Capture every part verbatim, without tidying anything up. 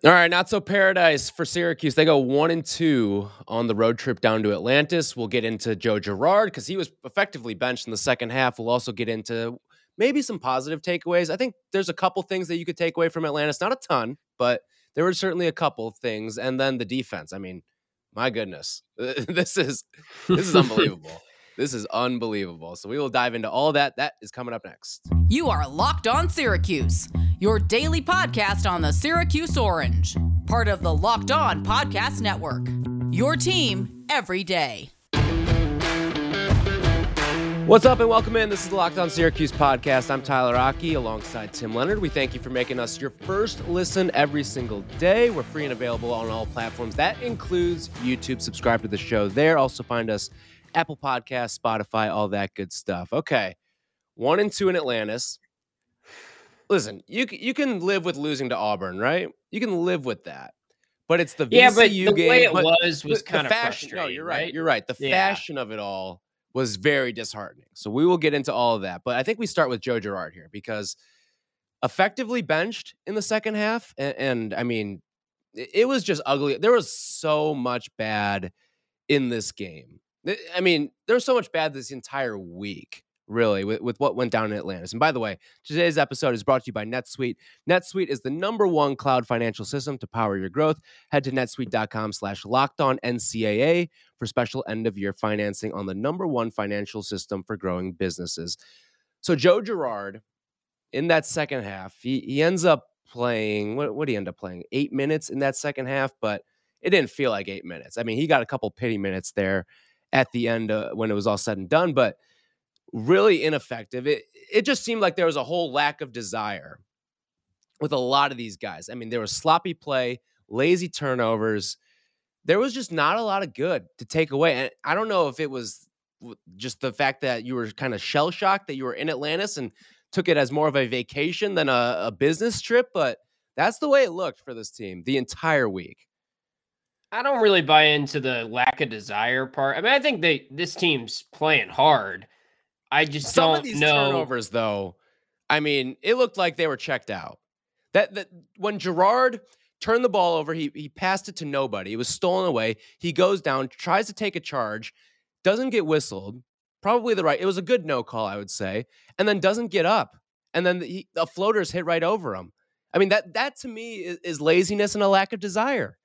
All right, not so paradise for Syracuse. They go one and two on the road trip down to Atlantis. We'll get into Joe Girard because he was effectively benched in the second half. We'll also get into maybe some positive takeaways. I think there's a couple things that you could take away from Atlantis. Not a ton, but there were certainly a couple of things. And then the defense. I mean, my goodness, this is this is unbelievable. This is unbelievable. So we will dive into all that. That is coming up next. You are Locked On Syracuse, your daily podcast on the Syracuse Orange, part of the Locked On Podcast Network, your team every day. What's up and welcome in. This is the Locked On Syracuse podcast. I'm Tyler Aki alongside Tim Leonard. We thank you for making us your first listen every single day. We're free and available on all platforms. That includes YouTube. Subscribe to the show there. Also find us Apple Podcasts, Spotify, all that good stuff. Okay, one and two in Atlantis. Listen, you you can live with losing to Auburn, right? You can live with that. But it's the yeah, V C U but the game. way it but was was the, kind the of fashion, frustrating. No, you're right. right? You're right. The yeah. fashion of it all was very disheartening. So we will get into all of that. But I think we start with Joe Girard here because effectively benched in the second half. And, and I mean, it, it was just ugly. There was so much bad in this game. I mean, there was so much bad this entire week, really, with, with what went down in Atlantis. And by the way, today's episode is brought to you by NetSuite. NetSuite is the number one cloud financial system to power your growth. Head to netsuite.com slash locked on NCAA for special end-of-year financing on the number one financial system for growing businesses. So Joe Girard, in that second half, he, he ends up playing, what what did he end up playing? Eight minutes in that second half, but it didn't feel like eight minutes. I mean, he got a couple pity minutes there at the end uh, when it was all said and done, but really ineffective. It it just seemed like there was a whole lack of desire with a lot of these guys. I mean, there was sloppy play, lazy turnovers. There was just not a lot of good to take away. And I don't know if it was just the fact that you were kind of shell-shocked that you were in Atlantis and took it as more of a vacation than a, a business trip, but that's the way it looked for this team the entire week. I don't really buy into the lack of desire part. I mean, I think they this team's playing hard. I just Some don't of these know. turnovers, though, I mean, it looked like they were checked out. That that when Girard turned the ball over, he he passed it to nobody. It was stolen away. He goes down, tries to take a charge, doesn't get whistled. Probably the right. It was a good no call, I would say, and then doesn't get up, and then the, the floaters hit right over him. I mean, that that to me is, is laziness and a lack of desire.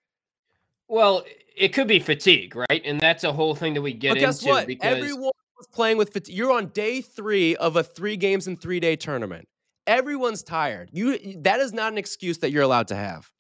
Well, it could be fatigue, right? And that's a whole thing that we get but guess into what? because Everyone was playing with fatigue. You're on day three of a three games and three day tournament. Everyone's tired. You that is not an excuse that you're allowed to have.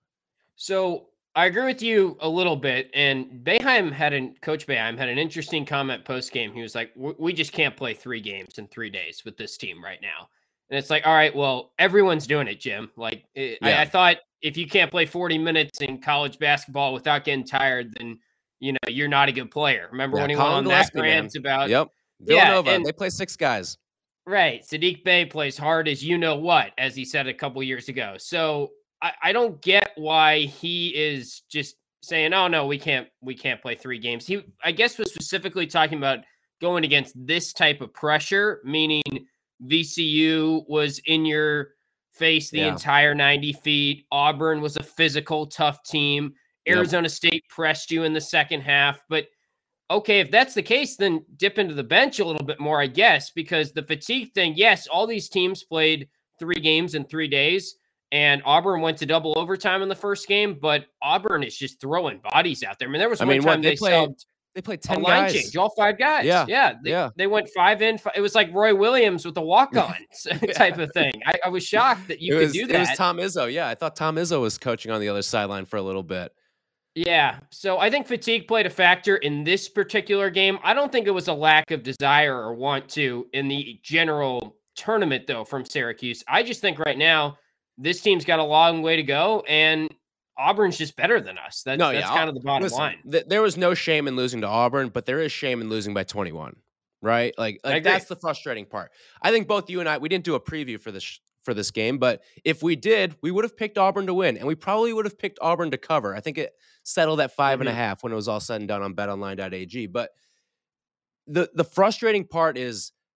So I agree with you a little bit. And Boeheim had an Coach Boeheim had an interesting comment post game. He was like, "We just can't play three games in three days with this team right now." And it's like, all right, well, everyone's doing it, Jim. Like, yeah. I, I thought if you can't play forty minutes in college basketball without getting tired, then, you know, you're not a good player. Remember yeah, when he Colin went on Gillespie, that rant about... Yep. Villanova, yeah, and, they play six guys. Right. Sadiq Bey plays hard as you know what, as he said a couple years ago. So I, I don't get why he is just saying, oh, no, we can't we can't play three games. He, I guess, was specifically talking about going against this type of pressure, meaning V C U was in your face the yeah. entire ninety feet. Auburn was a physical, tough team. Arizona yep. State pressed you in the second half. But, okay, if that's the case, then dip into the bench a little bit more, I guess, because the fatigue thing, yes, all these teams played three games in three days, and Auburn went to double overtime in the first game, but Auburn is just throwing bodies out there. I mean, there was I one mean, time what, they, they played. subbed They played ten a line guys. change, all five guys. Yeah, yeah, they, yeah. They went five in. Five, it was like Roy Williams with the walk-ons yeah. type of thing. I, I was shocked that you it could was, do that. It was Tom Izzo. Yeah, I thought Tom Izzo was coaching on the other sideline for a little bit. Yeah, so I think fatigue played a factor in this particular game. I don't think it was a lack of desire or want to in the general tournament, though, from Syracuse. I just think right now this team's got a long way to go, and Auburn's just better than us. That's, no, that's yeah, kind of the bottom listen, line. Th- there was no shame in losing to Auburn, but there is shame in losing by twenty-one, right? Like, like that's the frustrating part. I think both you and I, we didn't do a preview for this for this game, but if we did, we would have picked Auburn to win, and we probably would have picked Auburn to cover. I think it settled at five mm-hmm. and a half when it was all said and done on bet online dot a g. But the the frustrating part is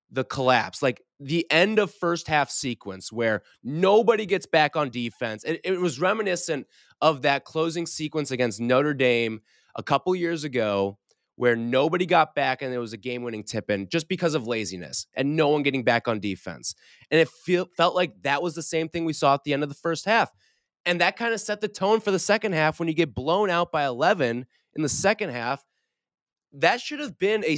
the collapse, like the end of first half sequence where nobody gets back on defense. It, it was reminiscent of that closing sequence against Notre Dame a couple years ago where nobody got back and there was a game-winning tip-in just because of laziness and no one getting back on defense. And it feel, felt like that was the same thing we saw at the end of the first half. And that kind of set the tone for the second half when you get blown out by eleven in the second half. That should have been a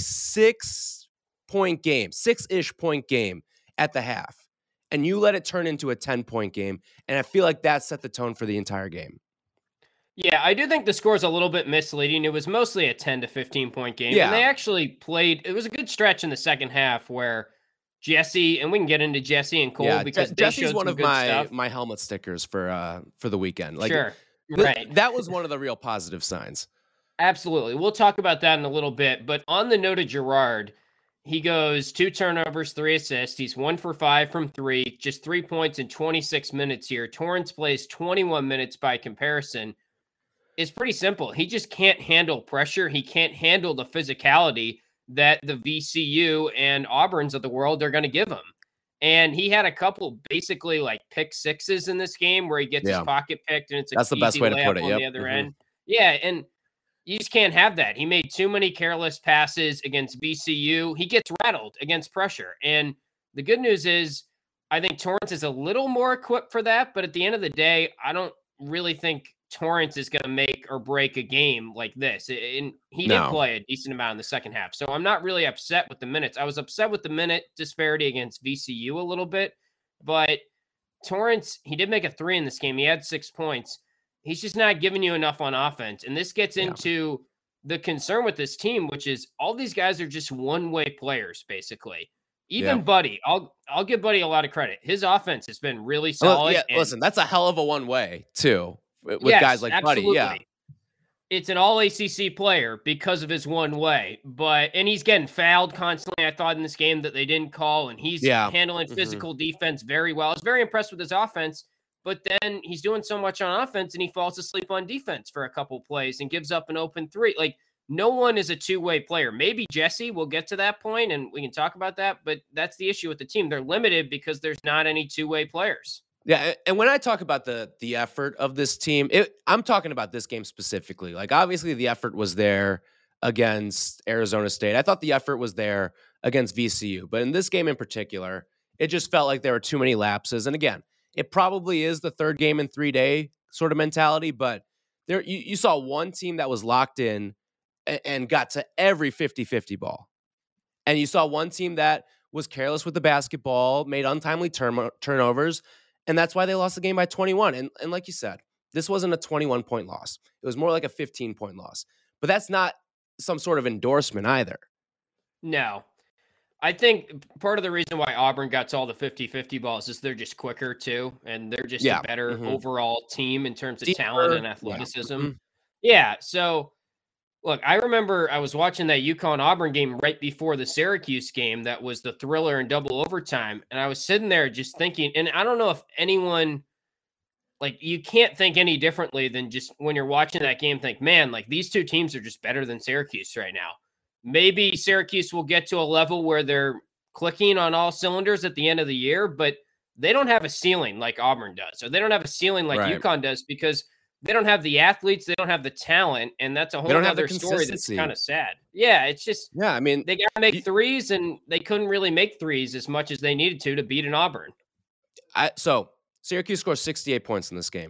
six-point game, six-ish point game at the half. And you let it turn into a ten-point game. And I feel like that set the tone for the entire game. Yeah, I do think the score is a little bit misleading. It was mostly a ten to fifteen point game. Yeah. And they actually played, it was a good stretch in the second half where Jesse, and we can get into Jesse and Cole Yeah, because Je- they Jesse's showed one some of good my stuff. my helmet stickers for uh for the weekend. Like, Sure, th- right. that was one of the real positive signs. Absolutely. We'll talk about that in a little bit. But on the note of Girard, he goes two turnovers, three assists. He's one for five from three, just three points in twenty-six minutes here. Torrance plays twenty-one minutes by comparison. It's pretty simple. He just can't handle pressure. He can't handle the physicality that the V C U and Auburns of the world are going to give him. And he had a couple basically like pick sixes in this game where he gets Yeah. his pocket picked and it's a That's the best easy way to layup put it, on yep. the other Mhm. end. Yeah, and you just can't have that. He made too many careless passes against V C U. He gets rattled against pressure. And the good news is I think Torrance is a little more equipped for that. But at the end of the day, I don't really think Torrance is going to make or break a game like this. And he No. did play a decent amount in the second half. So I'm not really upset with the minutes. I was upset with the minute disparity against V C U a little bit. But Torrance, he did make a three in this game. He had six points. He's just not giving you enough on offense. And this gets Yeah. into the concern with this team, which is all these guys are just one-way players, basically. Even Yeah. Buddy, I'll I'll give Buddy a lot of credit. His offense has been really Well, solid. yeah, and- listen, that's a hell of a one way too with Yes, guys like Buddy. Yeah, absolutely. It's an all A C C player because of his one way, but and he's getting fouled constantly. I thought in this game that they didn't call, and he's Yeah. handling Mhm. physical defense very well. I was very impressed with his offense, but then he's doing so much on offense and he falls asleep on defense for a couple plays and gives up an open three. Like no one is a two-way player. Maybe Jesse will get to that point and we can talk about that, but that's the issue with the team. They're limited because there's not any two-way players. yeah. And when I talk about the the effort of this team, it, I'm talking about this game specifically. Like obviously the effort was there against Arizona State. I thought the effort was there against V C U, but in this game in particular, it just felt like there were too many lapses. And again, it probably is the third game in three day sort of mentality, but there you, you saw one team that was locked in and, and got to every fifty-fifty ball. And you saw one team that was careless with the basketball, made untimely turn- turnovers, and that's why they lost the game by twenty-one. And, and like you said, this wasn't a twenty-one point loss. It was more like a fifteen point loss. But that's not some sort of endorsement either. No. I think part of the reason why Auburn got to all the fifty-fifty balls is they're just quicker too, and they're just Yeah. a better Mhm. overall team in terms of Deeper. talent and Yeah. athleticism. Mhm. Yeah. So, look, I remember I was watching that UConn Auburn game right before the Syracuse game that was the thriller in double overtime, and I was sitting there just thinking, and I don't know if anyone, like, you can't think any differently than just when you're watching that game, think, man, like these two teams are just better than Syracuse right now. Maybe Syracuse will get to a level where they're clicking on all cylinders at the end of the year, but they don't have a ceiling like Auburn does, or they don't have a ceiling like Right. UConn does because they don't have the athletes, they don't have the talent, and that's a whole don't have the other story that's consistency. kind of sad. Yeah, it's just Yeah, I mean, they got to make you- threes, and they couldn't really make threes as much as they needed to to beat an Auburn. I, so Syracuse scores sixty-eight points in this game.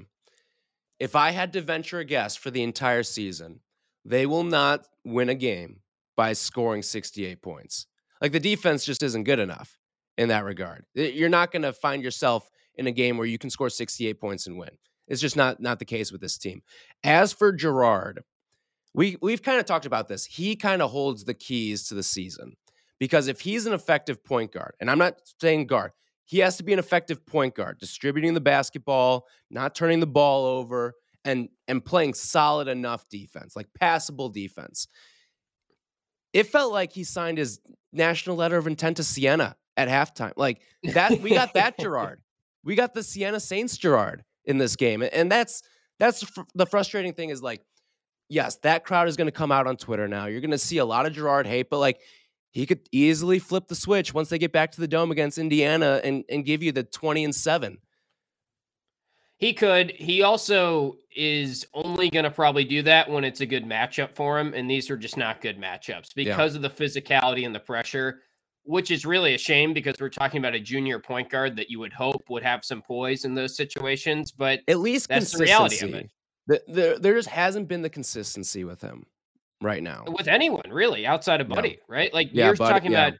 If I had to venture a guess for the entire season, they will not win a game by scoring sixty-eight points. Like the defense just isn't good enough in that regard. You're not going to find yourself in a game where you can score sixty-eight points and win. It's just not not the case with this team. As for Girard, we we've kind of talked about this. He kind of holds the keys to the season because if he's an effective point guard, and I'm not saying guard, he has to be an effective point guard, distributing the basketball, not turning the ball over, and and playing solid enough defense, like passable defense. It felt like he signed his national letter of intent to Siena at halftime. Like that, we got that Girard. We got the Siena Saints Girard in this game, and that's that's fr- the frustrating thing is like, yes, that crowd is going to come out on Twitter now. You're going to see a lot of Girard hate, but like he could easily flip the switch once they get back to the Dome against Indiana and, and give you the twenty and seven. He could. He also is only going to probably do that when it's a good matchup for him. And these are just not good matchups because yeah. of the physicality and the pressure, which is really a shame because we're talking about a junior point guard that you would hope would have some poise in those situations. But at least that's the reality of it. The, the, there just hasn't been the consistency with him right now. With anyone, really, outside of Buddy, no. right? Like yeah, you're Buddy, talking yeah. about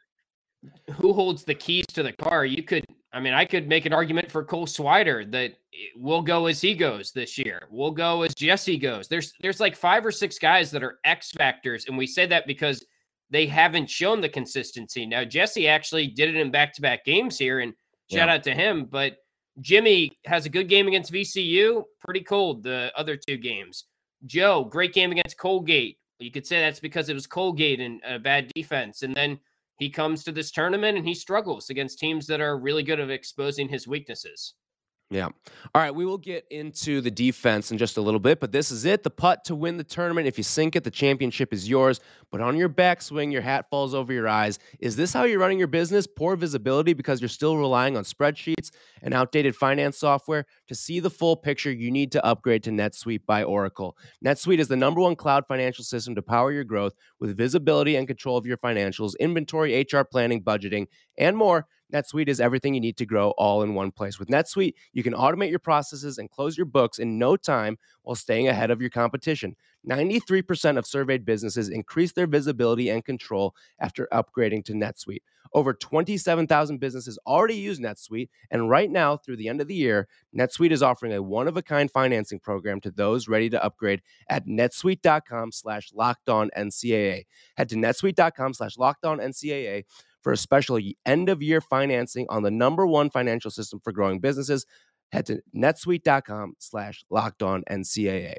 who holds the keys to the car. You could, I mean, I could make an argument for Cole Swider that we'll go as he goes this year. We'll go as Jesse goes. There's there's like five or six guys that are X factors, and we say that because they haven't shown the consistency. Now, Jesse actually did it in back-to-back games here, and shout yeah. out to him. But Jimmy has a good game against V C U, pretty cold the other two games. Joe, great game against Colgate. You could say that's because it was Colgate and a bad defense. And then he comes to this tournament and he struggles against teams that are really good at exposing his weaknesses. Yeah. All right. We will get into the defense in just a little bit, but this is it. The putt to win the tournament. If you sink it, the championship is yours. But on your backswing, your hat falls over your eyes. Is this how you're running your business? Poor visibility because you're still relying on spreadsheets and outdated finance software? To see the full picture, you need to upgrade to NetSuite by Oracle. NetSuite is the number one cloud financial system to power your growth with visibility and control of your financials, inventory, H R planning, budgeting, and more. NetSuite is everything you need to grow all in one place. With NetSuite, you can automate your processes and close your books in no time while staying ahead of your competition. ninety-three percent of surveyed businesses increase their visibility and control after upgrading to NetSuite. Over twenty-seven thousand businesses already use NetSuite, and right now, through the end of the year, NetSuite is offering a one-of-a-kind financing program to those ready to upgrade at netsuite.com slash LockedOnNCAA. Head to netsuite.com slash LockedOnNCAA for a special end-of-year financing on the number one financial system for growing businesses. Head to netsuite.com slash LockedOnNCAA.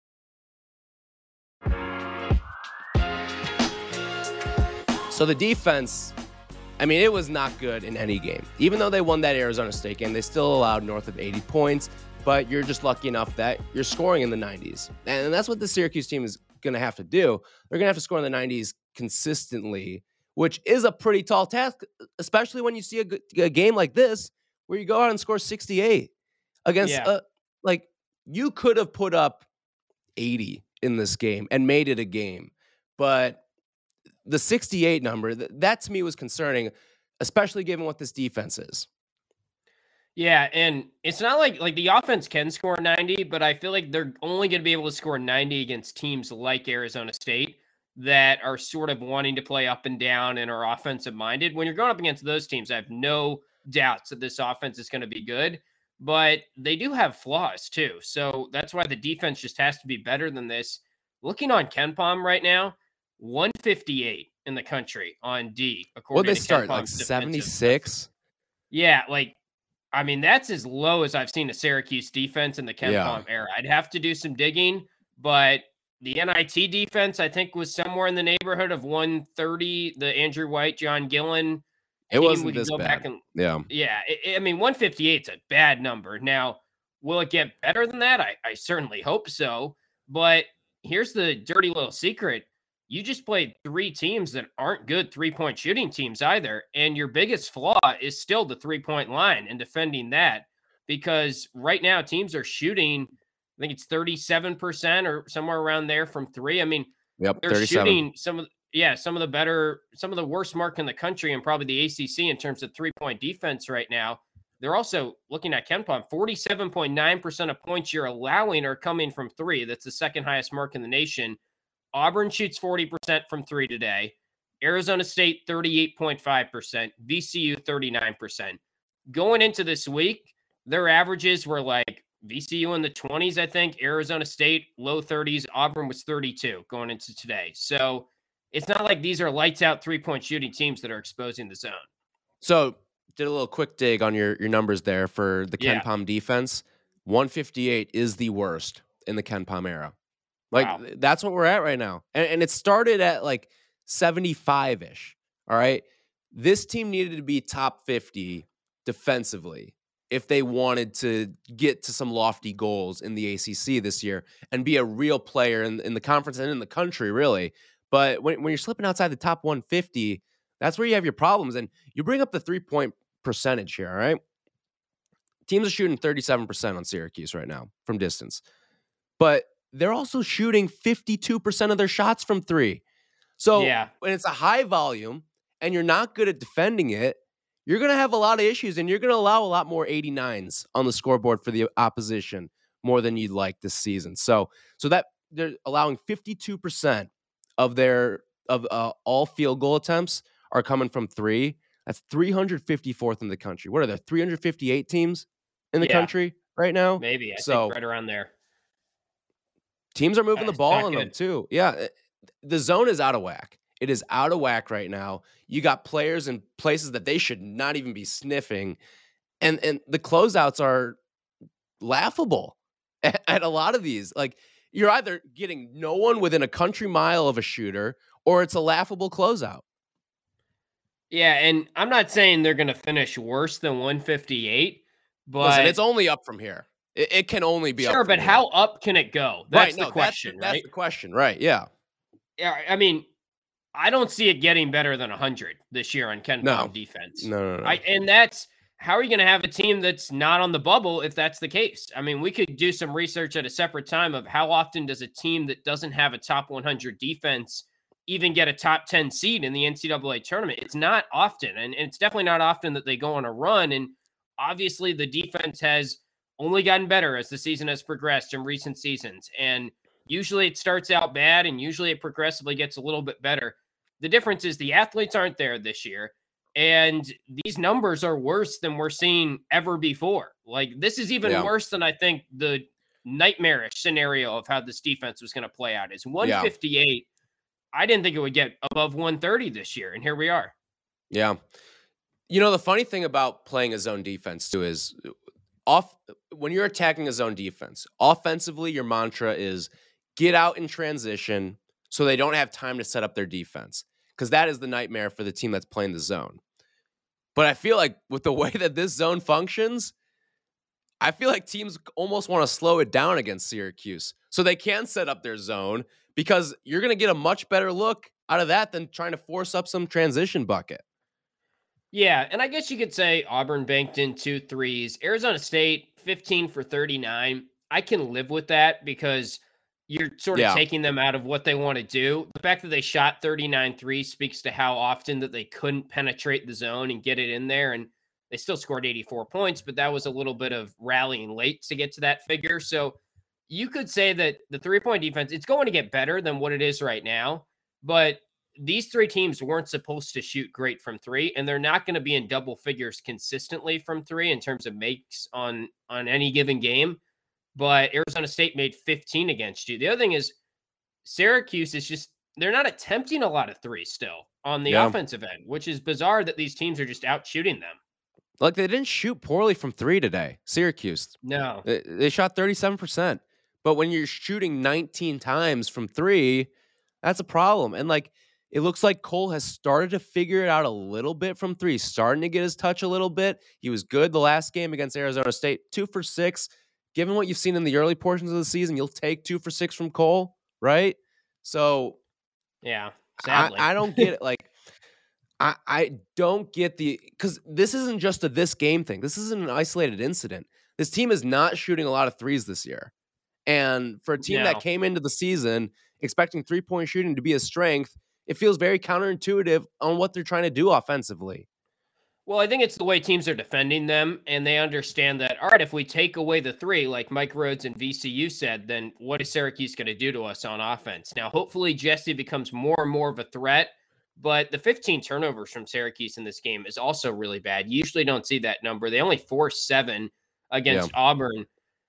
So the defense, I mean, it was not good in any game. Even though they won that Arizona State game, they still allowed north of eighty points, but you're just lucky enough that you're scoring in the nineties. And that's what the Syracuse team is going to have to do. They're going to have to score in the nineties consistently, which is a pretty tall task, especially when you see a, a game like this where you go out and score sixty-eight against, yeah. a, like, you could have put up eighty in this game and made it a game. But the sixty-eight number, that to me was concerning, especially given what this defense is. Yeah, and it's not like like the offense can score ninety, but I feel like they're only going to be able to score ninety against teams like Arizona State that are sort of wanting to play up and down and are offensive minded. When you're going up against those teams, I have no doubts that this offense is going to be good, but they do have flaws too. So that's why the defense just has to be better than this. Looking on KenPom right now, one fifty-eight in the country on D. What they start like seventy-six? Yeah, like I mean that's as low as I've seen a Syracuse defense in the KenPom yeah. era. I'd have to do some digging, but the N I T defense I think was somewhere in the neighborhood of one thirty. The Andrew White, John Gillen. It wasn't this bad. And, yeah, yeah. It, I mean, one fifty-eight is a bad number. Now, will it get better than that? I, I certainly hope so. But here's the dirty little secret. You just played three teams that aren't good three-point shooting teams either, and your biggest flaw is still the three-point line and defending that because right now teams are shooting, I think it's thirty-seven percent or somewhere around there from three. I mean, yep, they're thirty-seven. Shooting some of yeah, some of the better, some of the worst mark in the country and probably the A C C in terms of three-point defense right now. They're also looking at KenPom, forty-seven point nine percent of points you're allowing are coming from three. That's the second highest mark in the nation. Auburn shoots forty percent from three today. Arizona State, thirty-eight point five percent. V C U, thirty-nine percent. Going into this week, their averages were like V C U in the twenties, I think. Arizona State, low thirties. Auburn was thirty-two going into today. So it's not like these are lights out three-point shooting teams that are exposing the zone. So did a little quick dig on your, your numbers there for the Yeah. KenPom defense. one fifty-eight is the worst in the KenPom era. Like, Wow. that's what we're at right now. And, and it started at, like, seventy-five-ish, all right? This team needed to be top fifty defensively if they wanted to get to some lofty goals in the A C C this year and be a real player in, in the conference and in the country, really. But when, when you're slipping outside the top one fifty, That's where you have your problems. And you bring up the three-point percentage here, all right? Teams are shooting thirty-seven percent on Syracuse right now from distance. But they're also shooting fifty-two percent of their shots from three. So yeah. when it's a high volume and you're not good at defending it, you're going to have a lot of issues, and you're going to allow a lot more eighty-nines on the scoreboard for the opposition more than you'd like this season. So so that they're allowing fifty-two percent of their of uh, all field goal attempts are coming from three. That's three hundred fifty-fourth in the country. What are there, three hundred fifty-eight teams in the yeah. country right now? Maybe. I so think right around there. Teams are moving That's the ball on good. them too. Yeah. The zone is out of whack. It is out of whack right now. You got players in places that they should not even be sniffing. And and the closeouts are laughable at, at a lot of these. Like, you're either getting no one within a country mile of a shooter, or it's a laughable closeout. Yeah, and I'm not saying they're going to finish worse than one fifty-eight, but Listen, it's only up from here. It, it can only be sure, up from but here. how up can it go? That's right, the no, question, that's, right? That's the question, right? Yeah. Yeah, I mean, I don't see it getting better than one hundred this year on Ken No. Palm defense. No, no, no. I, and that's how are you going to have a team that's not on the bubble if that's the case? I mean, we could do some research at a separate time of how often does a team that doesn't have a top one hundred defense even get a top ten seed in the N C double A tournament. It's not often, and, and it's definitely not often that they go on a run. And obviously the defense has only gotten better as the season has progressed in recent seasons. And usually it starts out bad, and usually it progressively gets a little bit better. The difference is the athletes aren't there this year, and these numbers are worse than we're seeing ever before. Like, this is even Yeah. worse than I think the nightmarish scenario of how this defense was going to play out is one fifty-eight. Yeah. I didn't think it would get above one thirty this year, and here we are. Yeah. You know, the funny thing about playing a zone defense too is off when you're attacking a zone defense, offensively, your mantra is get out in transition so they don't have time to set up their defense, because that is the nightmare for the team that's playing the zone. But I feel like with the way that this zone functions, I feel like teams almost want to slow it down against Syracuse so they can set up their zone, because you're going to get a much better look out of that than trying to force up some transition bucket. Yeah, and I guess you could say Auburn banked in two threes. Arizona State, fifteen for thirty-nine. I can live with that because you're sort of Yeah. taking them out of what they want to do. The fact that they shot thirty-nine threes speaks to how often that they couldn't penetrate the zone and get it in there. And they still scored eighty-four points, but that was a little bit of rallying late to get to that figure. So you could say that the three-point defense, it's going to get better than what it is right now. But these three teams weren't supposed to shoot great from three, and they're not going to be in double figures consistently from three in terms of makes on, on any given game. But Arizona State made fifteen against you. The other thing is Syracuse is just, they're not attempting a lot of threes still on the Yeah. offensive end, which is bizarre that these teams are just out shooting them. Like, they didn't shoot poorly from three today, Syracuse. No. They, they shot thirty-seven percent. But when you're shooting nineteen times from three, that's a problem. And, like, it looks like Cole has started to figure it out a little bit from three, starting to get his touch a little bit. He was good the last game against Arizona State, two for six. Given what you've seen in the early portions of the season, you'll take two for six from Cole, right? So, Yeah, I, sadly. I don't get it. Like, I, I don't get the, because this isn't just a this game thing. This isn't an isolated incident. This team is not shooting a lot of threes this year. And for a team No. that came into the season expecting three-point shooting to be a strength, it feels very counterintuitive on what they're trying to do offensively. Well, I think it's the way teams are defending them, and they understand that, all right, if we take away the three, like Mike Rhodes and V C U said, then what is Syracuse going to do to us on offense? Now, hopefully Jesse becomes more and more of a threat, but the fifteen turnovers from Syracuse in this game is also really bad. You usually don't see that number. They only forced seven against Yeah. Auburn.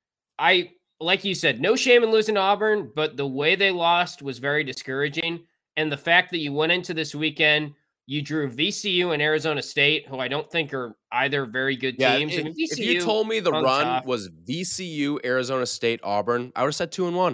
I, like you said, no shame in losing to Auburn, but the way they lost was very discouraging. And the fact that you went into this weekend, you drew V C U and Arizona State, who I don't think are either very good Yeah, teams. if, I mean, if V C U, you told me the hung run tough. was V C U, Arizona State, Auburn, I would have said two and one.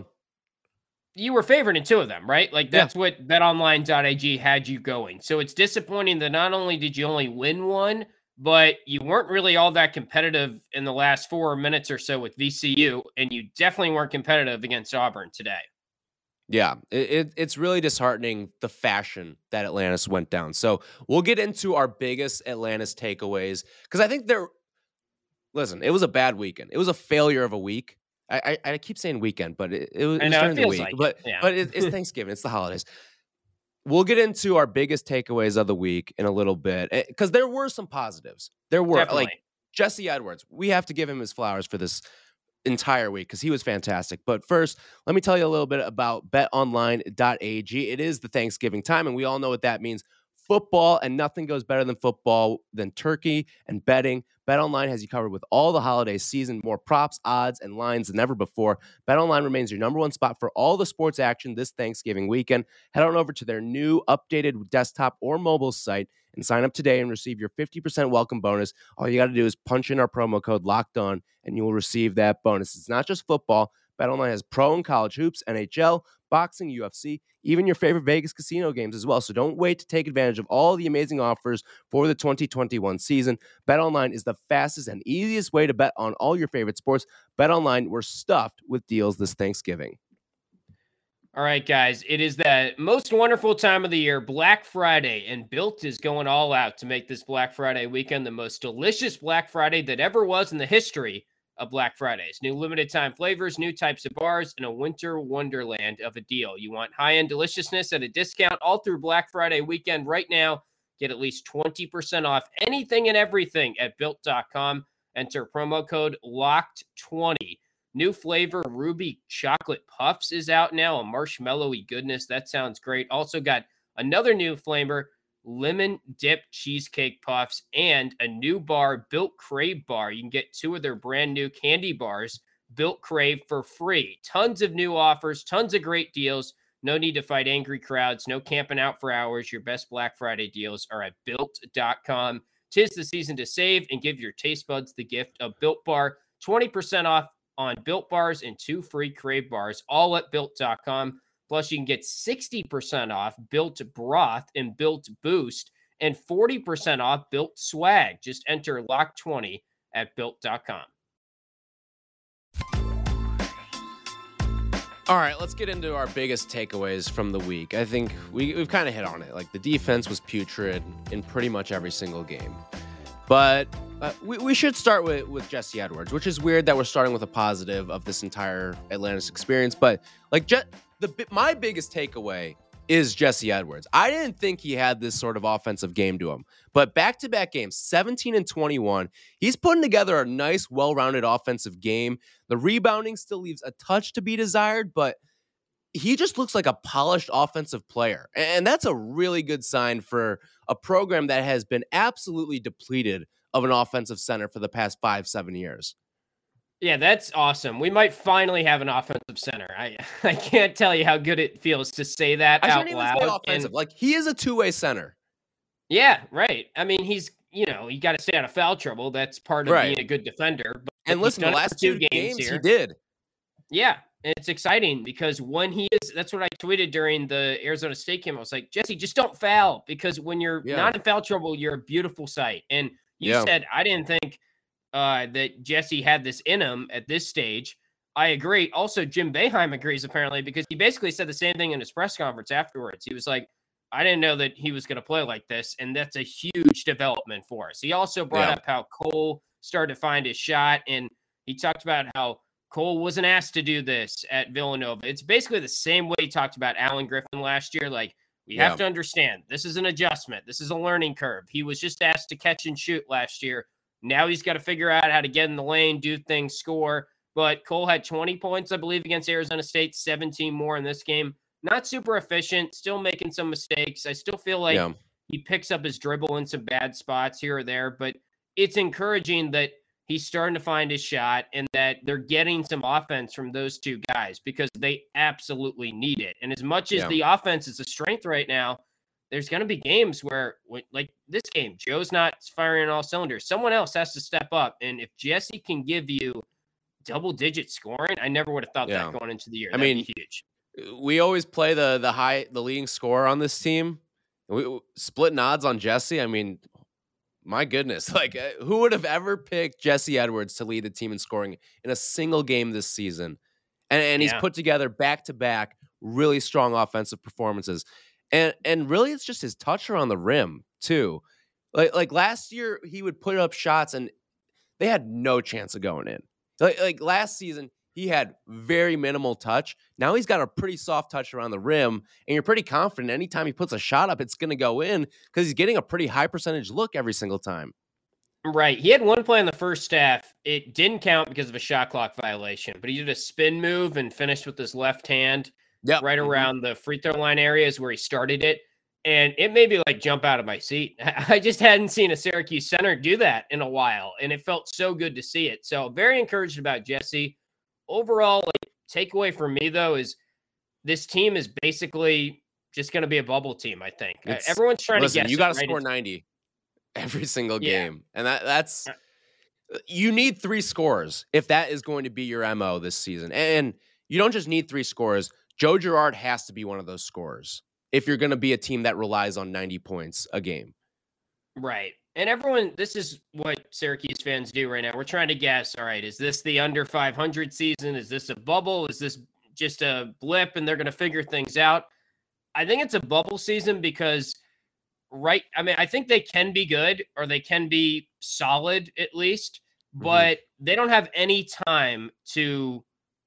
You were favored in two of them, right? Like, that's yeah. what bet online dot a g had you going. So it's disappointing that not only did you only win one, but you weren't really all that competitive in the last four minutes or so with V C U, and you definitely weren't competitive against Auburn today. Yeah, it, it, it's really disheartening the fashion that Atlantis went down. So we'll get into our biggest Atlantis takeaways because I think they're, listen, it was a bad weekend. It was a failure of a week. I I, I keep saying weekend, but it, it was, I it was know, it during the feels week. like it, but yeah. but it, it's Thanksgiving. It's the holidays. We'll get into our biggest takeaways of the week in a little bit because there were some positives. There were Definitely. like Jesse Edwards. We have to give him his flowers for this entire week because he was fantastic. But first, let me tell you a little bit about bet online dot a g. It is the Thanksgiving time, and we all know what that means. Football, and nothing goes better than football than turkey and betting. BetOnline has you covered with all the holiday season, more props, odds, and lines than ever before. BetOnline remains your number one spot for all the sports action this Thanksgiving weekend. Head on over to their new updated desktop or mobile site and sign up today and receive your fifty percent welcome bonus. All you got to do is punch in our promo code Locked On, and you will receive that bonus. It's not just football. BetOnline has pro and college hoops, N H L, boxing, U F C, even your favorite Vegas casino games as well. So don't wait to take advantage of all the amazing offers for the twenty twenty-one season. BetOnline is the fastest and easiest way to bet on all your favorite sports. BetOnline, we're stuffed with deals this Thanksgiving. All right, guys, it is the most wonderful time of the year, Black Friday, and Built is going all out to make this Black Friday weekend the most delicious Black Friday that ever was in the history of Black Fridays. New limited time flavors, new types of bars, and a winter wonderland of a deal. You want high-end deliciousness at a discount all through Black Friday weekend right now. Get at least twenty percent off anything and everything at built dot com. Enter promo code locked twenty. New flavor Ruby Chocolate Puffs is out now, a marshmallowy goodness. That sounds great. Also got another new flavor, Lemon Dip Cheesecake Puffs, and a new bar, Built Crave Bar. You can get two of their brand new candy bars, Built Crave, for free. Tons of new offers, tons of great deals. No need to fight angry crowds. No camping out for hours. Your best Black Friday deals are at built dot com. Tis the season to save and give your taste buds the gift of Built Bar. twenty percent off on Built Bars and two free Crave Bars, all at built dot com. Plus, you can get sixty percent off Built Broth and Built Boost and forty percent off Built Swag. Just enter lock twenty at built dot com. All right, let's get into our biggest takeaways from the week. I think we, we've kind of hit on it. Like, the defense was putrid in pretty much every single game. But uh, we, we should start with, with Jesse Edwards, which is weird that we're starting with a positive of this entire Atlantis experience. But like Je- the my biggest takeaway is Jesse Edwards. I didn't think he had this sort of offensive game to him. But back-to-back games, seventeen and twenty-one, he's putting together a nice, well-rounded offensive game. The rebounding still leaves a touch to be desired, but he just looks like a polished offensive player. And that's a really good sign for a program that has been absolutely depleted of an offensive center for the past five, seven years. Yeah, that's awesome. We might finally have an offensive center. I I can't tell you how good it feels to say that I out shouldn't even loud. say offensive. And, like, he is a two-way center. yeah, right. I mean, he's, you know, you got to stay out of foul trouble. That's part of Right. being a good defender. But And listen, the last two games, games here. he did. Yeah, it's exciting because when he is, that's what I tweeted during the Arizona State game. I was like, Jesse, just don't foul, because when you're Yeah. not in foul trouble, you're a beautiful sight. And you Yeah. said, I didn't think uh, that Jesse had this in him at this stage. I agree. Also, Jim Boeheim agrees, apparently, because he basically said the same thing in his press conference afterwards. He was like, I didn't know that he was going to play like this, and that's a huge development for us. He also brought Yeah. up how Cole started to find his shot, and he talked about how Cole wasn't asked to do this at Villanova. It's basically the same way he talked about Alan Griffin last year. Like, we Yeah. have to understand, this is an adjustment. This is a learning curve. He was just asked to catch and shoot last year. Now he's got to figure out how to get in the lane, do things, score. But Cole had twenty points, I believe, against Arizona State, seventeen more in this game. Not super efficient, still making some mistakes. I still feel like Yeah. he picks up his dribble in some bad spots here or there, but it's encouraging that he's starting to find his shot and that they're getting some offense from those two guys, because they absolutely need it. And as much as Yeah. the offense is a strength right now, there's going to be games where, like this game, Joe's not firing on all cylinders. Someone else has to step up. And if Jesse can give you double-digit scoring, I never would have thought Yeah. that going into the year. I That'd mean, be huge. We always play the the high the leading scorer on this team. We splitting odds on Jesse. I mean, my goodness, like, uh, who would have ever picked Jesse Edwards to lead the team in scoring in a single game this season? And and he's Yeah. put together back to back really strong offensive performances. And and really it's just his touch around the rim too. Like like last year he would put up shots and they had no chance of going in. Like, like last season, he had very minimal touch. Now he's got a pretty soft touch around the rim, and you're pretty confident anytime he puts a shot up, it's going to go in because he's getting a pretty high percentage look every single time. Right. He had one play in the first half. It didn't count because of a shot clock violation, but he did a spin move and finished with his left hand yep. right mm-hmm. around the free throw line areas where he started it. And it made me like jump out of my seat. I just hadn't seen a Syracuse center do that in a while, and it felt so good to see it. So very encouraged about Jesse. Overall, like takeaway for me though is this team is basically just going to be a bubble team. I think it's, everyone's trying listen, to guess. You got to right? score it's, ninety every single yeah. game, and that that's you need three scores if that is going to be your M O this season. And you don't just need three scores. Joe Girard has to be one of those scorers if you're going to be a team that relies on ninety points a game. Right. And everyone, this is what Syracuse fans do right now. We're trying to guess, all right, is this the under five hundred season? Is this a bubble? Is this just a blip and they're going to figure things out? I think it's a bubble season because, right, I mean, I think they can be good or they can be solid at least, but mm-hmm. they don't have any time to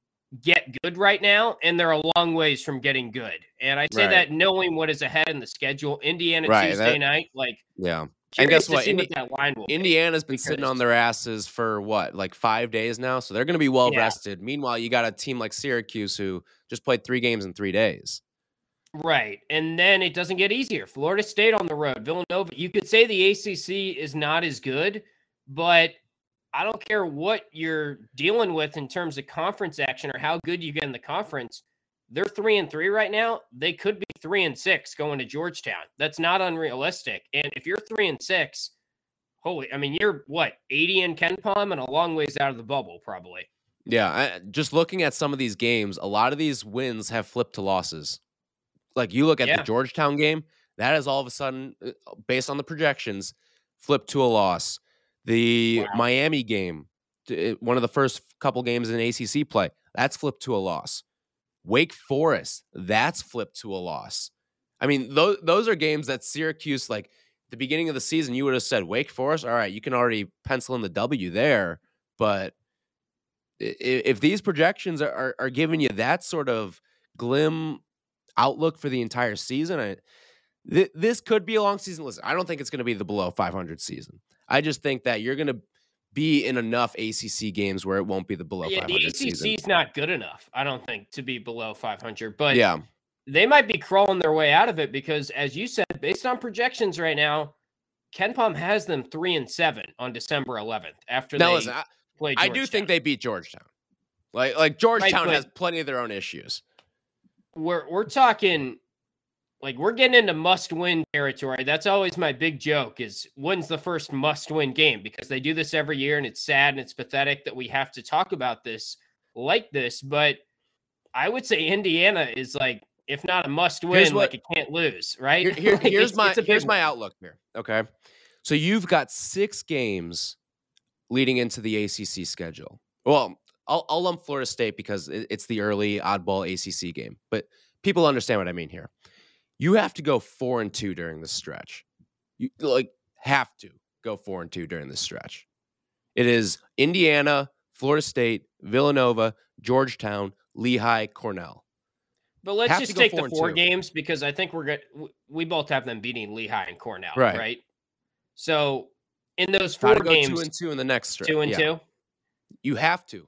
get good right now, and they're a long ways from getting good. And I say right. that knowing what is ahead in the schedule. Indiana right, Tuesday that, night, like yeah. And guess what? Indi- what that line will Indiana's be, been sitting on their asses for what, like five days now, so they're going to be well yeah. rested. Meanwhile, you got a team like Syracuse who just played three games in three days. Right, and then it doesn't get easier. Florida State on the road, Villanova. You could say the A C C is not as good, but I don't care what you're dealing with in terms of conference action or how good you get in the conference. They're three and three right now. They could be three and six going to Georgetown. That's not unrealistic. And if you're three and six, holy, I mean, you're what, eighty in KenPom and a long ways out of the bubble, probably. Yeah, I, just looking at some of these games, a lot of these wins have flipped to losses. Like you look at yeah. the Georgetown game, that is all of a sudden, based on the projections, flipped to a loss. The wow. Miami game, one of the first couple games in A C C play, that's flipped to a loss. Wake Forest, that's flipped to a loss. I mean, those those are games that Syracuse, like the beginning of the season, you would have said Wake Forest, all right, you can already pencil in the W there. But if, if these projections are, are, are giving you that sort of glim outlook for the entire season, I, th- this could be a long season. Listen, I don't think it's going to be the below five hundred season. I just think that you're going to be in enough A C C games where it won't be the below yeah, five hundred the A C C is not good enough, I don't think, to be below five hundred. But yeah. they might be crawling their way out of it because, as you said, based on projections right now, KenPom has them three and seven on December eleventh after now, they listen, I, play I do think they beat Georgetown. Like, like Georgetown right, has plenty of their own issues. We're we're talking. Like, we're getting into must-win territory. That's always my big joke is when's the first must-win game? Because they do this every year, and it's sad and it's pathetic that we have to talk about this like this. But I would say Indiana is like, if not a must-win, what, like it can't lose, right? Here, here, like here's it's, my it's here's my outlook here, okay? So you've got six games leading into the A C C schedule. Well, I'll, I'll lump Florida State because it's the early oddball A C C game. But people understand what I mean here. You have to go four and two during this stretch. You like have to go four and two during this stretch. It is Indiana, Florida State, Villanova, Georgetown, Lehigh, Cornell. But let's have just take the four games because I think we're good. We both have them beating Lehigh and Cornell, right? right? So in those four Try to games, go two and two in the next stretch. Two and yeah. two. You have to.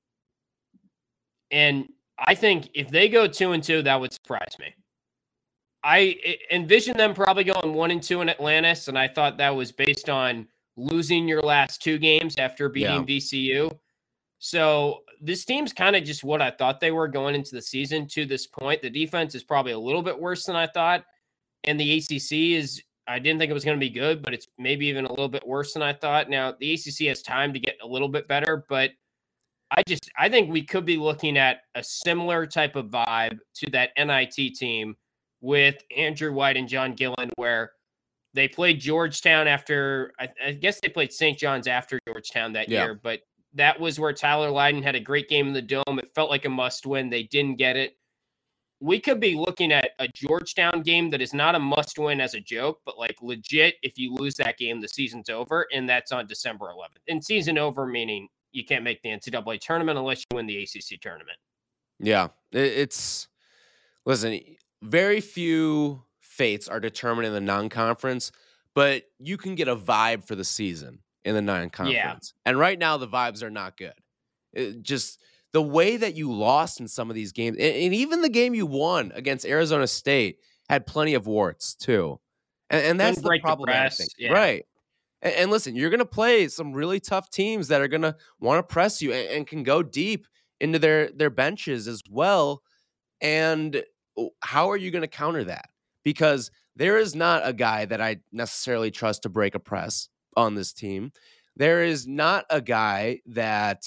And I think if they go two and two, that would surprise me. I envision them probably going one and two in Atlantis, and I thought that was based on losing your last two games after beating yeah. V C U. So this team's kind of just what I thought they were going into the season to this point. The defense is probably a little bit worse than I thought, and the A C C is, I didn't think it was going to be good, but it's maybe even a little bit worse than I thought. Now, the A C C has time to get a little bit better, but I just, I think we could be looking at a similar type of vibe to that N I T team with Andrew White and John Gillen, where they played Georgetown after, I, I guess they played Saint John's after Georgetown that yeah. year, but that was where Tyler Lydon had a great game in the Dome. It felt like a must win. They didn't get it. we could be looking at a Georgetown game that is not a must-win as a joke, but like legit, if you lose that game, the season's over, and that's on December eleventh. And season over meaning you can't make the N C double A tournament unless you win the A C C tournament. Yeah, it's listen. Very few fates are determined in the non-conference, but you can get a vibe for the season in the non-conference. Yeah. And right now, the vibes are not good. It just the way that you lost in some of these games, and, and even the game you won against Arizona State had plenty of warts too. And, and that's the problematic thing. Yeah. Right. And, and listen, you're going to play some really tough teams that are going to want to press you and, and can go deep into their, their benches as well. And how are you going to counter that? Because there is not a guy that I necessarily trust to break a press on this team. There is not a guy that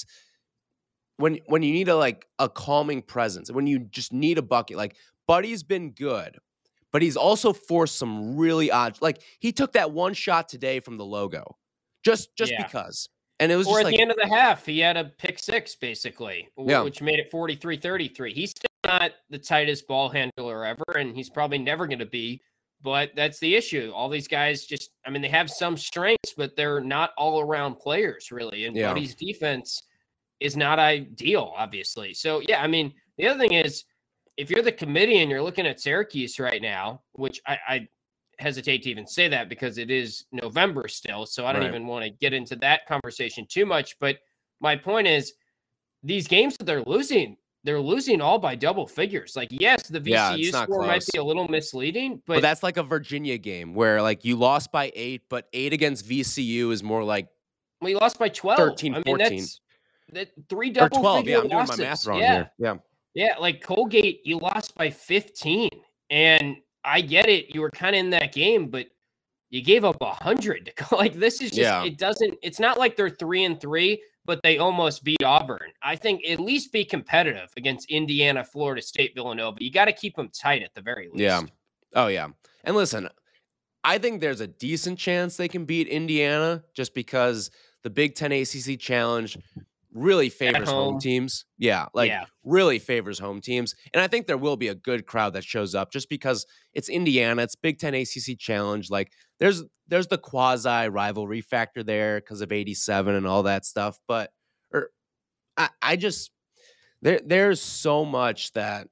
when when you need a like a calming presence, when you just need a bucket, like Buddy's been good, but he's also forced some really odd, like he took that one shot today from the logo just just yeah. because. And it was or just at like, the end of the half, he had a pick six basically, yeah. which made it forty-three thirty-three. He's still not the tightest ball handler ever, and he's probably never going to be. But that's the issue. All these guys just, I mean, they have some strengths, but they're not all around players really. And yeah. Buddy's defense is not ideal, obviously. So, yeah, I mean, the other thing is, if you're the committee and you're looking at Syracuse right now, which I, I hesitate to even say that because it is November still, so I don't right. even want to get into that conversation too much. But my point is, these games that they're losing, they're losing all by double figures. Like, yes, the V C U yeah, score close. might be a little misleading, but, but that's like a Virginia game where like you lost by eight, but eight against V C U is more like well, you lost by twelve. thirteen, I mean, fourteen. That's that three double twelve, figure yeah, I'm losses. doing my math wrong yeah. here. Yeah. Yeah, like Colgate, you lost by fifteen. And I get it, you were kind of in that game, but you gave up a hundred. Like this is just yeah. it doesn't it's not like they're three and three. But they almost beat Auburn. I think at least be competitive against Indiana, Florida State, Villanova. You got to keep them tight at the very least. Yeah. Oh, yeah. And listen, I think there's a decent chance they can beat Indiana just because the Big Ten A C C Challenge really favors home. home teams. Yeah, like yeah. really favors home teams. And I think there will be a good crowd that shows up just because it's Indiana, it's Big Ten A C C Challenge. Like there's there's the quasi rivalry factor there because of eighty-seven and all that stuff. But or I, I just there there's so much that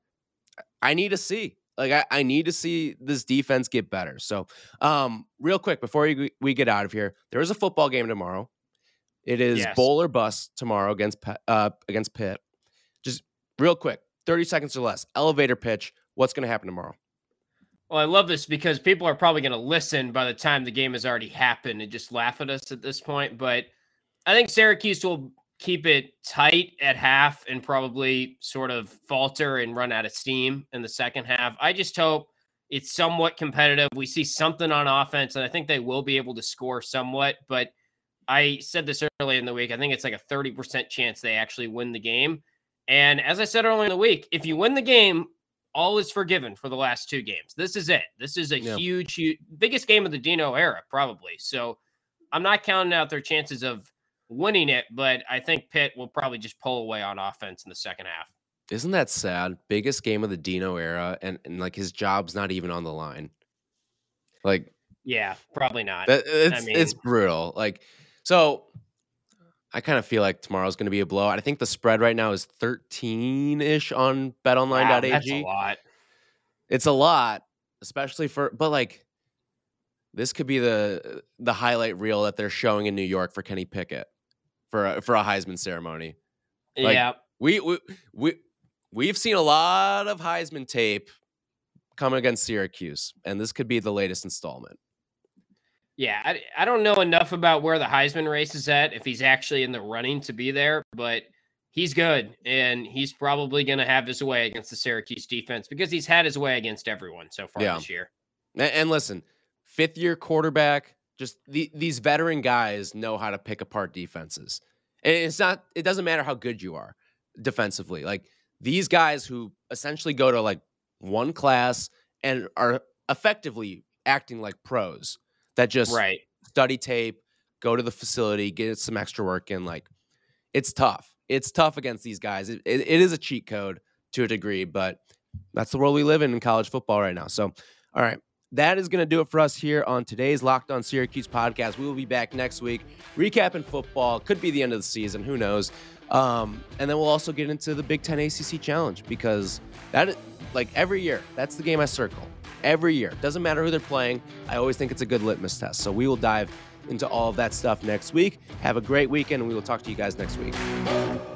I need to see. Like I, I need to see this defense get better. So um, real quick before we, we get out of here, there is a football game tomorrow. It is yes. bowl or bust tomorrow against uh, against Pitt. Just real quick, thirty seconds or less. Elevator pitch. What's going to happen tomorrow? Well, I love this because people are probably going to listen by the time the game has already happened and just laugh at us at this point. But I think Syracuse will keep it tight at half and probably sort of falter and run out of steam in the second half. I just hope it's somewhat competitive. We see something on offense, and I think they will be able to score somewhat. But I said this earlier in the week. I think it's like a thirty percent chance they actually win the game. And as I said earlier in the week, if you win the game, all is forgiven for the last two games. This is it. This is a yeah. huge, huge, biggest game of the Dino era, probably. So I'm not counting out their chances of winning it, but I think Pitt will probably just pull away on offense in the second half. Isn't that sad? Biggest game of the Dino era, and, and like his job's not even on the line. Like, yeah, probably not. It's, I mean, it's brutal. Like, so I kind of feel like tomorrow's going to be a blowout. I think the spread right now is thirteen-ish on bet online dot a g. Wow, that's a lot. It's a lot, especially for, but like, this could be the the highlight reel that they're showing in New York for Kenny Pickett for a, for a Heisman ceremony. Like, yeah, we we we we've seen a lot of Heisman tape coming against Syracuse, and this could be the latest installment. Yeah, I, I don't know enough about where the Heisman race is at, if he's actually in the running to be there, but he's good, and he's probably going to have his way against the Syracuse defense because he's had his way against everyone so far yeah. this year. And, and listen, fifth-year quarterback, just the, these veteran guys know how to pick apart defenses. And it's not, it doesn't matter how good you are defensively. Like, these guys who essentially go to, like, one class and are effectively acting like pros that just right. study tape, go to the facility, get some extra work in. Like, it's tough. It's tough against these guys. It, it, it is a cheat code to a degree, but That's the world we live in in college football right now. So, all right. That is going to do it for us here on today's Locked On Syracuse podcast. We will be back next week recapping football. Could be the end of the season. Who knows? Um, and then we'll also get into the Big Ten A C C Challenge because that, like every year, that's the game I circle. Every year. Doesn't matter who they're playing. I always think it's a good litmus test. So we will dive into all of that stuff next week. Have a great weekend, and we will talk to you guys next week.